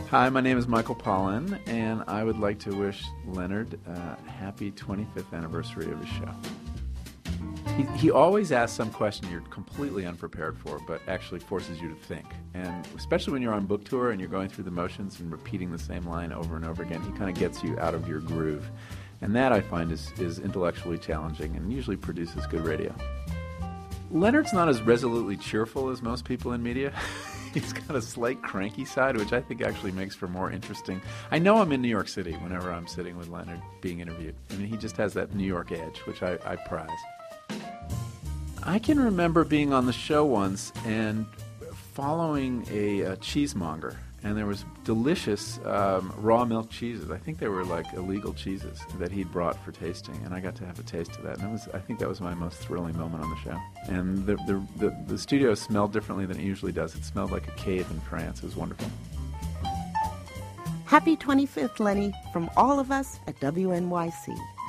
Hi, my name is Michael Pollan, and I would like to wish Leonard a happy 25th anniversary of his show. He always asks some question you're completely unprepared for, but actually forces you to think. And especially when you're on book tour and you're going through the motions and repeating the same line over and over again, he kind of gets you out of your groove. And that, I find, is intellectually challenging and usually produces good radio. Leonard's not as resolutely cheerful as most people in media. He's got a slight cranky side, which I think actually makes for more interesting. I know I'm in New York City whenever I'm sitting with Leonard being interviewed. I mean, he just has that New York edge, which I prize. I can remember being on the show once and following a cheesemonger, and there was delicious raw milk cheeses. I think they were like illegal cheeses that he'd brought for tasting, and I got to have a taste of that. And I think that was my most thrilling moment on the show. And the studio smelled differently than it usually does. It smelled like a cave in France. It was wonderful. Happy 25th, Lenny, from all of us at WNYC.